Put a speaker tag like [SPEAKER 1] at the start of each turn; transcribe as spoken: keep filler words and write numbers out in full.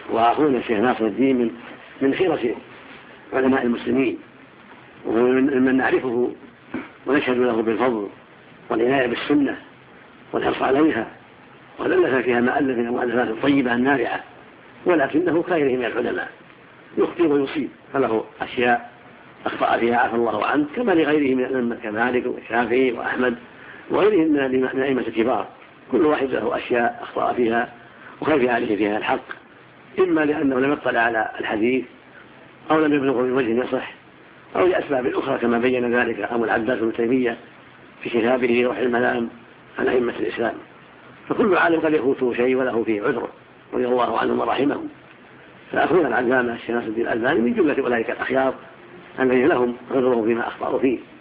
[SPEAKER 1] وأخونا الشيخ ناصر الدين من من خيرة علماء المسلمين، ومن نعرفه ونشهد له بالفضل والعناية بالسنة والحرص عليها، ولألف فيها مؤلف من المؤلفات الطيبة النافعة، ولكنه كغيره من العلماء يخطئ ويصيب، فله أشياء أخطأ فيها عفى الله عنه، كما لغيره من الأئمة كمالك والشافعي وأحمد وغيرهم من الأئمة الكبار، كل واحد له أشياء أخطأ فيها وخفي عليه فيها الحق، إما لأنه لم يطلع على الحديث أو لم يبلغه من وجه يصح أو لأسباب أخرى، كما بين ذلك أبو العباس بن تيمية في كتابه روح المنام عن أئمة الإسلام. فكل عالم قد يفوته شيء وله فيه عذر رضي الله عنهم ورحمهم. فأخونا العلامة الشيخ ناصر الدين الألباني من جملة أولئك الأخيار الذين لهم عذرهم فيما أخطأوا فيه.